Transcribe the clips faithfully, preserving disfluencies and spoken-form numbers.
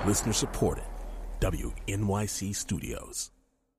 Listener supported. W N Y C Studios.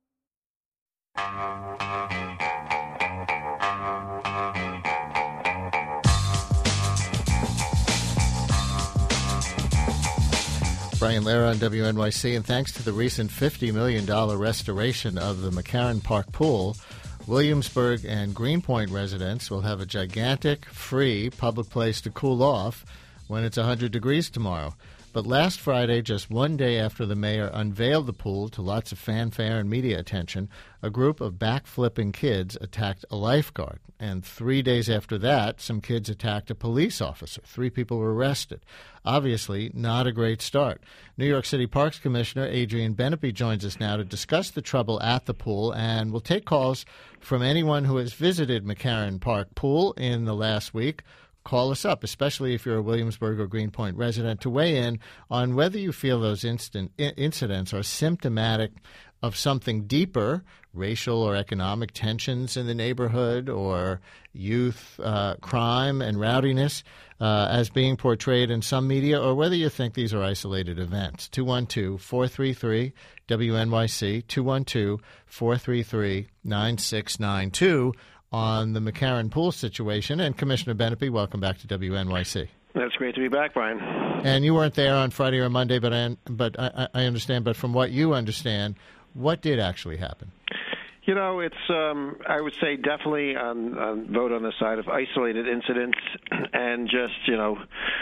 Brian Lehrer on W N Y C, and thanks to the recent fifty million dollars restoration of the McCarran Park Pool, Williamsburg and Greenpoint residents will have a gigantic, free public place to cool off when it's one hundred degrees tomorrow. But last Friday, just one day after the mayor unveiled the pool to lots of fanfare and media attention, a group of backflipping kids attacked a lifeguard. And three days after that, some kids attacked a police officer. Three people were arrested. Obviously, not a great start. New York City Parks Commissioner Adrian Benepe joins us now to discuss the trouble at the pool, and we'll take calls from anyone who has visited McCarran Park Pool in the last week. Call us up, especially if you're a Williamsburg or Greenpoint resident, to weigh in on whether you feel those instant I- incidents are symptomatic of something deeper, racial or economic tensions in the neighborhood, or youth uh, crime and rowdiness uh, as being portrayed in some media, or whether you think these are isolated events. two one two, four three three, W N Y C, two one two, four three three, nine six nine two. On the McCarran Pool situation. And Commissioner Benepe, welcome back to W N Y C. That's great to be back, Brian. And you weren't there on Friday or Monday, but I, but I, I understand. But from what you understand, what did actually happen? You know, it's, um, I would say definitely on, on vote on the side of isolated incidents and just, you know,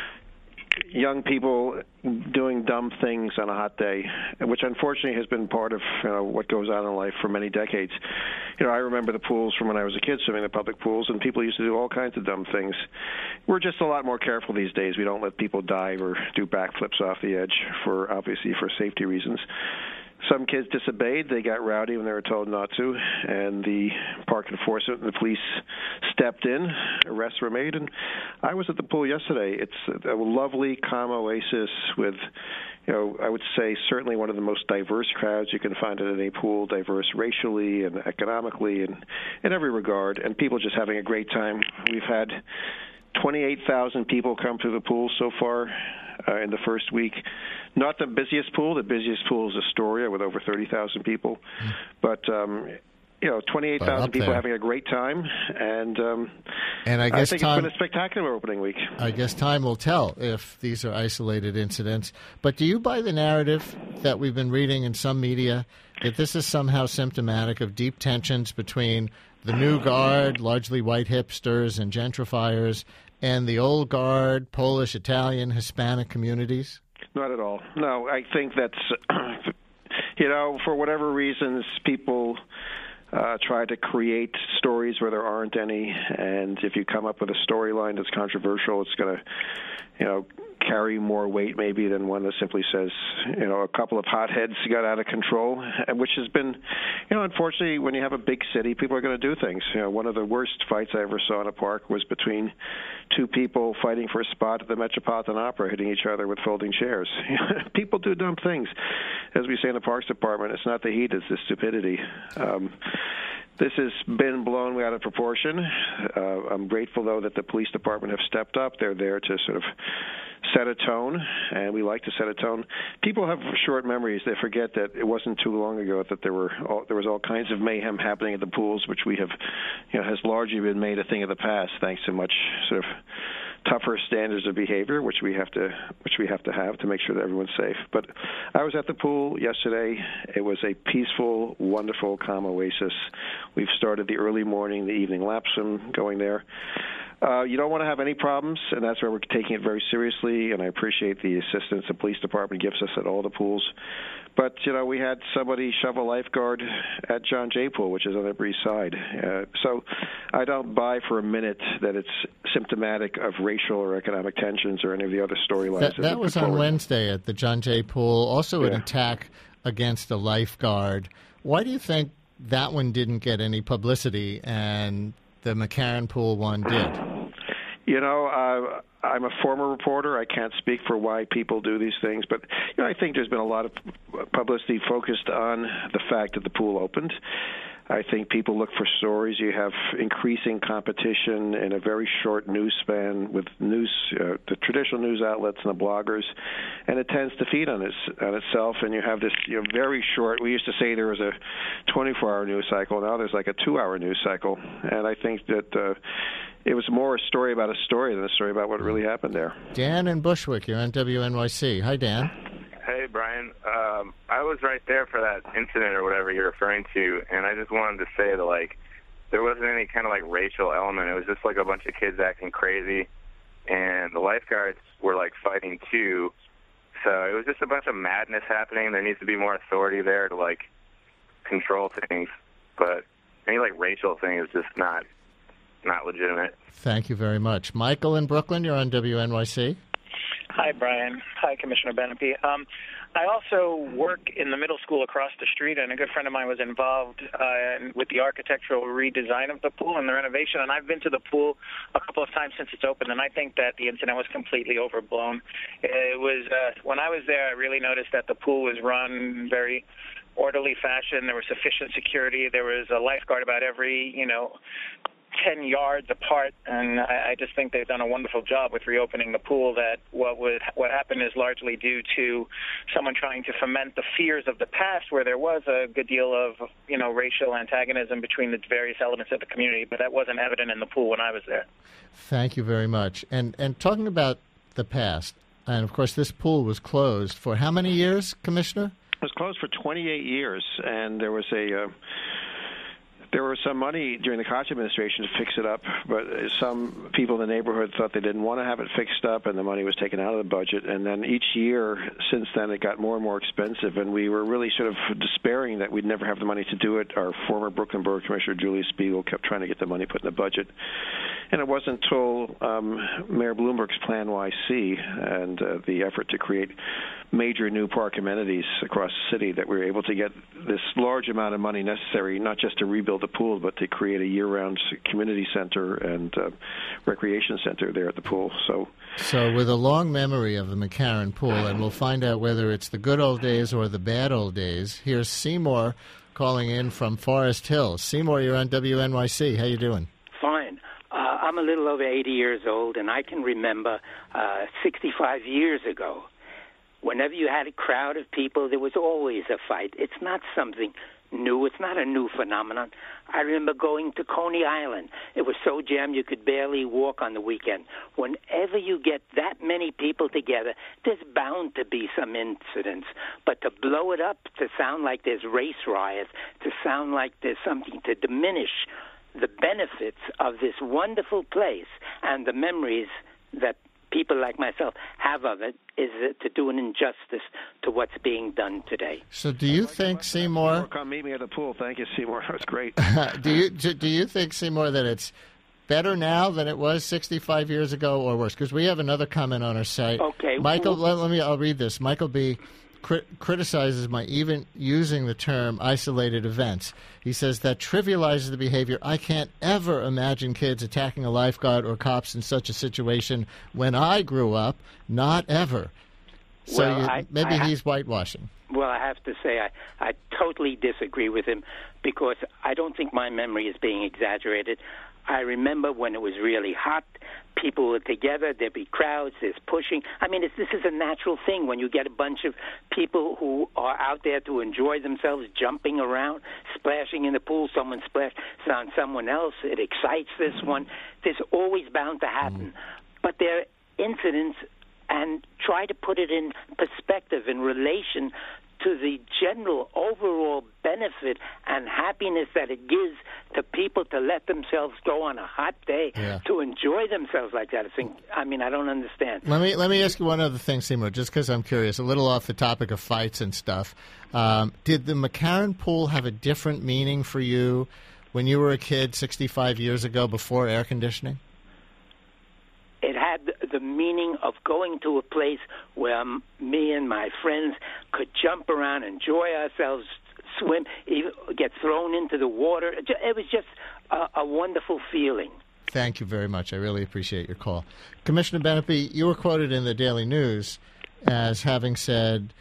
young people doing dumb things on a hot day, which unfortunately has been part of you know, what goes on in life for many decades. You know, I remember the pools from when I was a kid, swimming in the public pools, and people used to do all kinds of dumb things. We're just a lot more careful these days. We don't let people dive or do backflips off the edge for, obviously, for safety reasons. Some kids disobeyed. They got rowdy when they were told not to, and the park enforcement and the police stepped in. Arrests were made, and I was at the pool yesterday. It's a lovely, calm oasis with, you know, I would say certainly one of the most diverse crowds you can find at any pool, diverse racially and economically and in every regard, and people just having a great time. We've had twenty-eight thousand people come through the pool so far uh, in the first week. Not the busiest pool. The busiest pool is Astoria with over thirty thousand people. Mm. But, um, you know, twenty-eight thousand people there. having a great time. And, um, and I, guess I think time, it's been a spectacular opening week. I guess time will tell if these are isolated incidents. But do you buy the narrative that we've been reading in some media that this is somehow symptomatic of deep tensions between the new guard, largely white hipsters and gentrifiers, and the old guard, Polish, Italian, Hispanic communities? Not at all. No, I think that's, you know, for whatever reasons, people uh, try to create stories where there aren't any, and if you come up with a storyline that's controversial, it's going to, you know, carry more weight maybe than one that simply says, you know, a couple of hotheads got out of control, which has been, you know, unfortunately, when you have a big city, people are going to do things. You know, one of the worst fights I ever saw in a park was between two people fighting for a spot at the Metropolitan Opera, hitting each other with folding chairs. People do dumb things. As we say in the Parks Department, it's not the heat, it's the stupidity. Um, This has been blown out of proportion. Uh, I'm grateful, though, that the police department have stepped up. They're there to sort of set a tone, and we like to set a tone. People have short memories. They forget that it wasn't too long ago that there were all, there was all kinds of mayhem happening at the pools, which we have, you know, has largely been made a thing of the past, thanks to much sort of tougher standards of behavior, which we have to which we have to have to make sure that everyone's safe. But I was at the pool yesterday. It was a peaceful, wonderful, calm oasis. We've started the early morning, the evening lap swim going there. Uh, you don't want to have any problems, and that's why we're taking it very seriously, and I appreciate the assistance the police department gives us at all the pools. But, you know, we had somebody shove a lifeguard at John Jay Pool, which is on the Upper East Side. Uh, so I don't buy for a minute that it's symptomatic of racial or economic tensions or any of the other storylines. That, that, that was on forward. Wednesday at the John Jay Pool. Also an yeah. attack against a lifeguard. Why do you think that one didn't get any publicity and the McCarran Pool one did? You know, uh, I'm a former reporter. I can't speak for why people do these things, but you know, I think there's been a lot of publicity focused on the fact that the pool opened. I think people look for stories. You have increasing competition in a very short news span with news, uh, the traditional news outlets and the bloggers, and it tends to feed on, its, on itself. And you have this you know, very short. We used to say there was a twenty-four hour news cycle. Now there's like a two-hour news cycle, and I think that uh, it was more a story about a story than a story about what really happened there. Dan in Bushwick, you're on W N Y C. Hi, Dan. Hey, Brian. Um, I was right there for that incident or whatever you're referring to, and I just wanted to say that, like, there wasn't any kind of, like, racial element. It was just, like, a bunch of kids acting crazy, and the lifeguards were, like, fighting, too. So it was just a bunch of madness happening. There needs to be more authority there to, like, control things. But any, like, racial thing is just not not legitimate. Thank you very much. Michael in Brooklyn, you're on W N Y C. Hi, Brian. Hi, Commissioner Benepe. Um, I also work in the middle school across the street, and a good friend of mine was involved uh, with the architectural redesign of the pool and the renovation, and I've been to the pool a couple of times since it's opened, and I think that the incident was completely overblown. It was uh, when I was there, I really noticed that the pool was run very orderly fashion. There was sufficient security. There was a lifeguard about every, you know, ten yards apart, and I, I just think they've done a wonderful job with reopening the pool. That what would what happened is largely due to someone trying to foment the fears of the past, where there was a good deal of you know racial antagonism between the various elements of the community, but that wasn't evident in the pool when I was there. Thank you very much. And and talking about the past, and of course this pool was closed for how many years, Commissioner? It was closed for twenty-eight years, and there was a. Uh, There was some money during the Koch administration to fix it up, but some people in the neighborhood thought they didn't want to have it fixed up, and the money was taken out of the budget. And then each year since then, it got more and more expensive, and we were really sort of despairing that we'd never have the money to do it. Our former Brooklyn Borough Commissioner, Julia Spiegel, kept trying to get the money put in the budget. And it wasn't until um, Mayor Bloomberg's Plan Y C and uh, the effort to create major new park amenities across the city that we were able to get this large amount of money necessary, not just to rebuild the pool, but to create a year-round community center and uh, recreation center there at the pool. So, so with a long memory of the McCarran Pool, and we'll find out whether it's the good old days or the bad old days. Here's Seymour calling in from Forest Hill. Seymour, you're on W N Y C. How you doing? Fine. Uh, I'm a little over eighty years old, and I can remember uh, sixty-five years ago, whenever you had a crowd of people, there was always a fight. It's not something new. It's not a new phenomenon. I remember going to Coney Island. It was so jammed you could barely walk on the weekend. Whenever you get that many people together, there's bound to be some incidents. But to blow it up, to sound like there's race riots, to sound like there's something to diminish the benefits of this wonderful place and the memories that people like myself have of it is to do an injustice to what's being done today. So do you think, Seymour... Come meet me at the pool. Thank you, Seymour. That was great. do you do you think, Seymour, that it's better now than it was sixty-five years ago or worse? Because we have another comment on our site. Okay. Michael, well, let, let me, I'll read this. Michael B. Cri- criticizes my even using the term isolated events. He says that trivializes the behavior. I can't ever imagine kids attacking a lifeguard or cops in such a situation when I grew up. Not ever. So well, you, I, maybe I he's whitewashing. Well, I have to say I, I totally disagree with him because I don't think my memory is being exaggerated. I remember when it was really hot, people were together, there'd be crowds, there's pushing. I mean, it's, this is a natural thing when you get a bunch of people who are out there to enjoy themselves, jumping around, splashing in the pool, someone splashed on someone else, it excites this one. There's always bound to happen. Mm. But there are incidents, and try to put it in perspective, in relation to the general overall benefit and happiness that it gives to people to let themselves go on a hot day, yeah. to enjoy themselves like that. I think, I mean, I don't understand. Let me let me ask you one other thing, Seymour, just because I'm curious, a little off the topic of fights and stuff. Um, did the McCarran Pool have a different meaning for you when you were a kid sixty-five years ago before air conditioning? It had the meaning of going to a place where me and my friends could jump around, enjoy ourselves, swim, even get thrown into the water. It was just a, a wonderful feeling. Thank you very much. I really appreciate your call. Commissioner Benepe, you were quoted in the Daily News as having said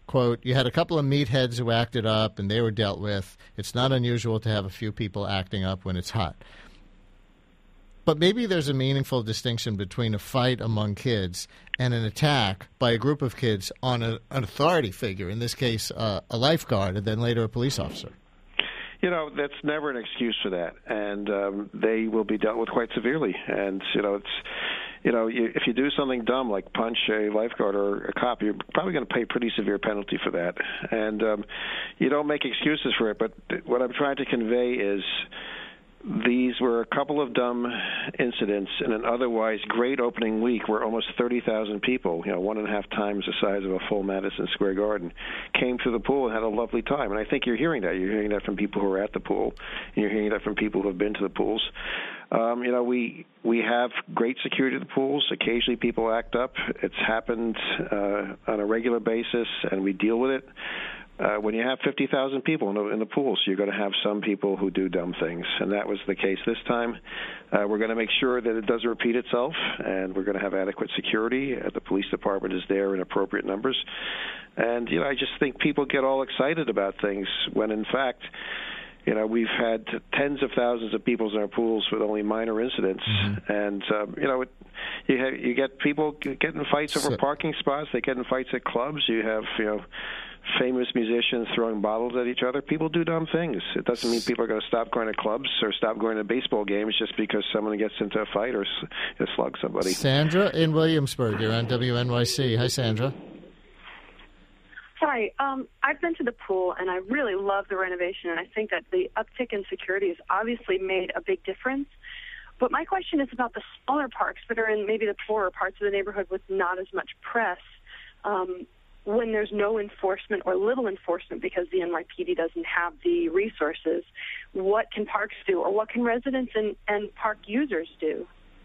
quote, you had a couple of meatheads who acted up and they were dealt with. It's not unusual to have a few people acting up when it's hot. But maybe there's a meaningful distinction between a fight among kids and an attack by a group of kids on a, an authority figure, in this case uh, a lifeguard and then later a police officer. You know, that's never an excuse for that, and um, they will be dealt with quite severely. And, you know, it's, you know, you, if you do something dumb like punch a lifeguard or a cop, you're probably going to pay a pretty severe penalty for that. And um, you don't make excuses for it, but what I'm trying to convey is these were a couple of dumb incidents in an otherwise great opening week where almost thirty thousand people, you know, one and a half times the size of a full Madison Square Garden, came to the pool and had a lovely time. And I think you're hearing that. You're hearing that from people who are at the pool, and you're hearing that from people who have been to the pools. Um, you know, we we have great security at the pools. Occasionally people act up. It's happened uh, on a regular basis, and we deal with it. Uh, when you have fifty thousand people in the, in the pools, you're going to have some people who do dumb things, and that was the case this time. Uh, we're going to make sure that it doesn't repeat itself, and we're going to have adequate security. Uh, the police department is there in appropriate numbers. And, you know, I just think people get all excited about things when, in fact, you know, we've had tens of thousands of people in our pools with only minor incidents, mm-hmm. and um, you know, it, you have, you get people getting fights over so, parking spots. They get in fights at clubs. You have, you know, famous musicians throwing bottles at each other. People do dumb things. It doesn't mean people are going to stop going to clubs or stop going to baseball games just because someone gets into a fight or you know, slugs somebody. Sandra in Williamsburg, you're on W N Y C. Hi, Sandra. Hi. Um, I've been to the pool, and I really love the renovation, and I think that the uptick in security has obviously made a big difference. But my question is about the smaller parks that are in maybe the poorer parts of the neighborhood with not as much press. Um, when there's no enforcement or little enforcement because the N Y P D doesn't have the resources, what can parks do, or what can residents and, and park users do?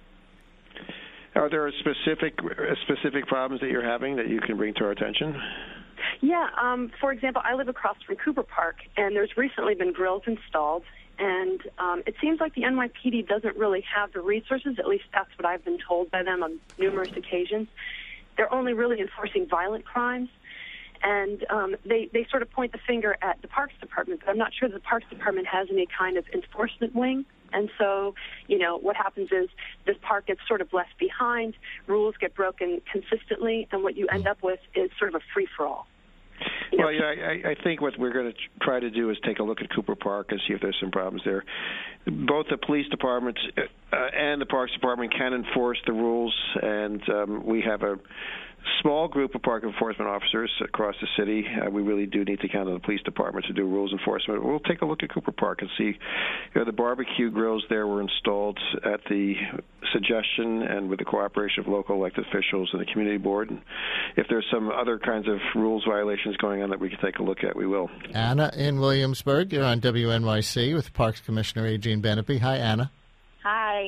Are there specific specific problems that you're having that you can bring to our attention? Yeah. Um, for example, I live across from Cooper Park, and there's recently been grills installed, and um, it seems like the N Y P D doesn't really have the resources. At least that's what I've been told by them on numerous occasions. They're only really enforcing violent crimes, and um, they, they sort of point the finger at the Parks Department, but I'm not sure the Parks Department has any kind of enforcement wing. And so, you know, what happens is this park gets sort of left behind, rules get broken consistently, and what you end up with is sort of a free-for-all. You know, well, yeah, I, I think what we're going to try to do is take a look at Cooper Park and see if there's some problems there. Both the police department uh, and the Parks Department can enforce the rules, and um, we have a small group of park enforcement officers across the city. Uh, we really do need to count on the police department to do rules enforcement. We'll take a look at Cooper Park and see. You know, the barbecue grills there were installed at the suggestion and with the cooperation of local elected officials and the community board. And if there's some other kinds of rules violations going on that we can take a look at, we will. Anna in Williamsburg, you're on W N Y C with Parks Commissioner Adrienne Benepe. Hi, Anna. Hi.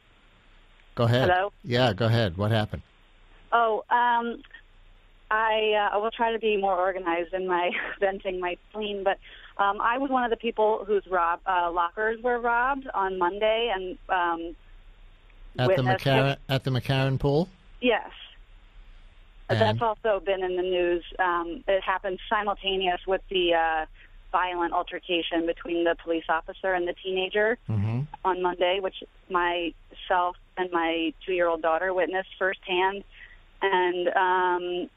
Go ahead. Hello? Yeah, go ahead. What happened? Oh, um, I, uh, I will try to be more organized in my venting my spleen, but um, I was one of the people whose rob, uh, lockers were robbed on Monday, and um, at the McCarran at the McCarran pool. Yes, and? That's also been in the news. Um, it happened simultaneous with the uh, violent altercation between the police officer and the teenager mm-hmm. on Monday, which myself and my two-year-old daughter witnessed firsthand. And um,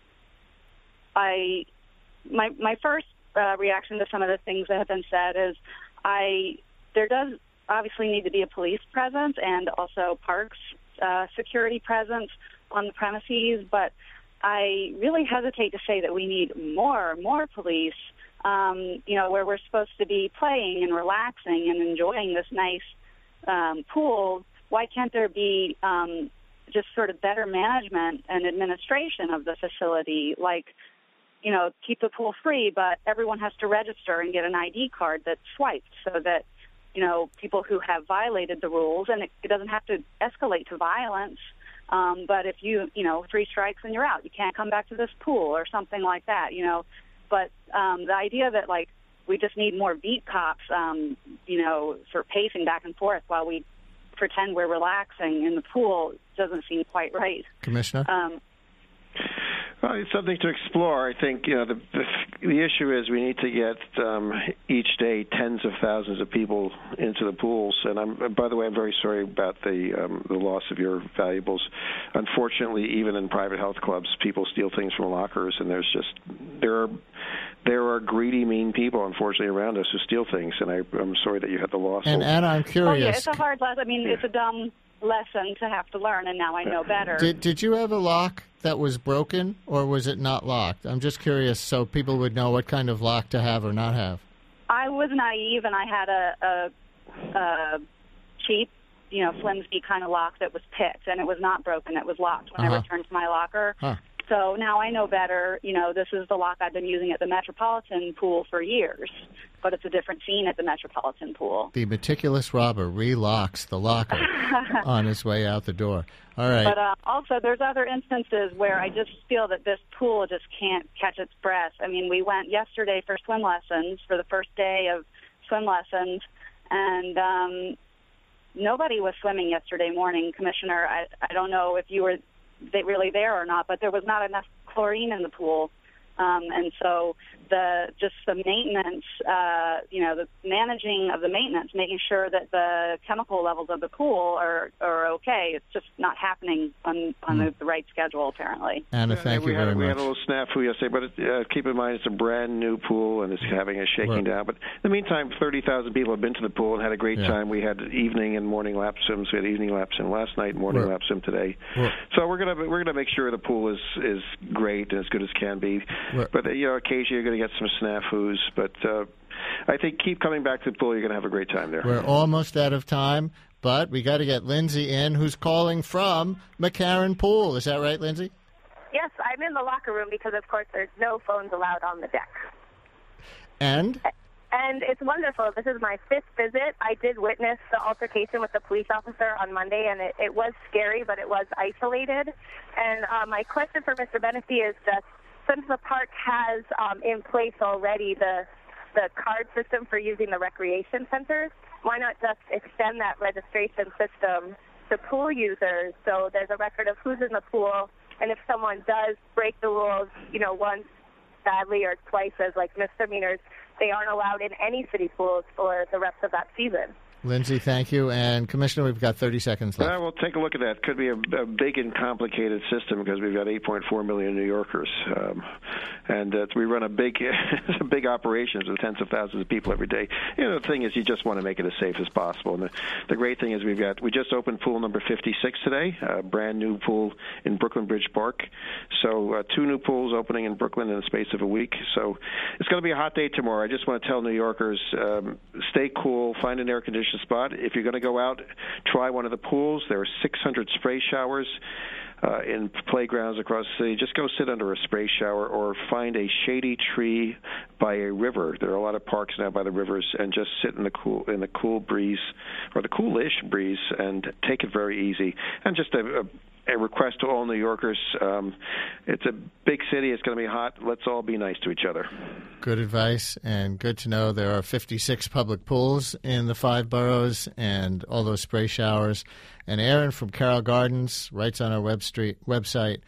I, my my first uh, reaction to some of the things that have been said is, I there does obviously need to be a police presence and also parks uh, security presence on the premises, but I really hesitate to say that we need more more police. Um, you know, where we're supposed to be playing and relaxing and enjoying this nice um, pool. Why can't there be um, just sort of better management and administration of the facility, like, you know, keep the pool free, but everyone has to register and get an I D card that's swiped so that, you know, people who have violated the rules, and it, it doesn't have to escalate to violence, um, but if you, you know, three strikes and you're out, you can't come back to this pool or something like that, you know. But um, the idea that, like, we just need more beat cops, um, you know, for pacing back and forth while we pretend we're relaxing in the pool doesn't seem quite right. Commissioner? Um, Well, it's something to explore. I think you know the the, the issue is we need to get um, each day tens of thousands of people into the pools. And I'm, by the way, I'm very sorry about the um, the loss of your valuables. Unfortunately, even in private health clubs, people steal things from lockers, and there's just there are there are greedy, mean people, unfortunately, around us who steal things. And I, I'm sorry that you had the loss. And Anna, I'm curious. Oh, yeah, it's a hard lesson. I mean, yeah. It's a dumb lesson to have to learn, and now I know better. Did Did you have a lock that was broken, or was it not locked? I'm just curious so people would know what kind of lock to have or not have. I was naive, and I had a, a, a cheap, you know, flimsy kind of lock that was picked, and it was not broken. It was locked when uh-huh. I returned to my locker. Huh. So now I know better. You know, this is the lock I've been using at the Metropolitan Pool for years, but it's a different scene at the Metropolitan Pool. The meticulous robber relocks the locker on his way out the door. All right. But uh, also, there's other instances where I just feel that this pool just can't catch its breath. I mean, we went yesterday for swim lessons, for the first day of swim lessons, and um, nobody was swimming yesterday morning, Commissioner. I, I don't know if you were they really there or not, but there was not enough chlorine in the pool. Um, and so the just the maintenance, uh, you know, the managing of the maintenance, making sure that the chemical levels of the pool are, are okay. It's just not happening on, on mm. the, the right schedule, apparently. Anna, thank yeah, you very had, much. We had a little snafu yesterday, but it, uh, keep in mind it's a brand new pool and it's having a shaking well, down. But in the meantime, thirty thousand people have been to the pool and had a great yeah. time. We had evening and morning lap swims. We had evening lap swim last night, morning well, lap swim today. Well, so we're gonna we're gonna make sure the pool is is great and as good as can be. Well, but uh, you know, occasionally you're going to get some snafus, but uh, I think keep coming back to the pool. You're going to have a great time there. We're almost out of time, but we got to get Lindsay in, who's calling from McCarran Pool. Is that right, Lindsay? Yes, I'm in the locker room because, of course, there's no phones allowed on the deck. And? And it's wonderful. This is my fifth visit. I did witness the altercation with the police officer on Monday, and it, it was scary, but it was isolated. And uh, my question for Mister Benefi is just, since the park has um, in place already the the card system for using the recreation centers, why not just extend that registration system to pool users so there's a record of who's in the pool, and if someone does break the rules, you know, once badly or twice as like misdemeanors, they aren't allowed in any city pools for the rest of that season. Lindsay, thank you. And, Commissioner, we've got thirty seconds left. Uh, we'll take a look at that. Could be a, a big and complicated system because we've got eight point four million New Yorkers. Um, and uh, we run a big a big operations with tens of thousands of people every day. You know, the thing is you just want to make it as safe as possible. And the, the great thing is we've got we just opened pool number fifty-six today, a brand new pool in Brooklyn Bridge Park. So uh, two new pools opening in Brooklyn in the space of a week. So it's going to be a hot day tomorrow. I just want to tell New Yorkers, um, stay cool, find an air-conditioned spot. If you're going to go out, try one of the pools. There are six hundred spray showers uh, in playgrounds across the city. Just go sit under a spray shower or find a shady tree by a river. There are a lot of parks now by the rivers, and just sit in the cool in the cool breeze or the coolish breeze and take it very easy. And just a, a A request to all New Yorkers. Um, it's a big city. It's going to be hot. Let's all be nice to each other. Good advice, and good to know there are fifty-six public pools in the five boroughs and all those spray showers. And Aaron from Carroll Gardens writes on our web street, website,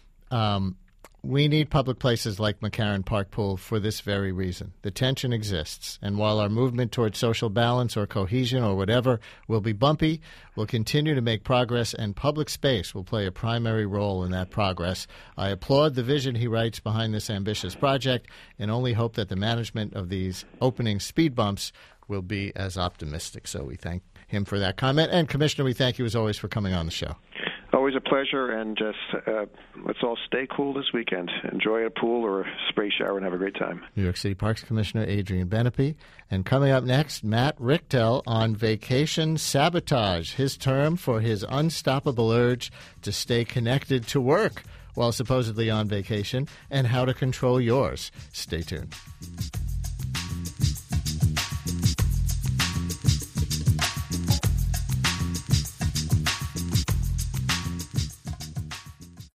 um, we need public places like McCarran Park Pool for this very reason. The tension exists, and while our movement towards social balance or cohesion or whatever will be bumpy, we'll continue to make progress, and public space will play a primary role in that progress. I applaud the vision, he writes, behind this ambitious project, and only hope that the management of these opening speed bumps will be as optimistic. So we thank him for that comment. And, Commissioner, we thank you, as always, for coming on the show. Always a pleasure, and just uh, let's all stay cool this weekend. Enjoy a pool or a spray shower and have a great time. New York City Parks Commissioner Adrian Benepi. And coming up next, Matt Richtel on vacation sabotage, his term for his unstoppable urge to stay connected to work while supposedly on vacation, and how to control yours. Stay tuned.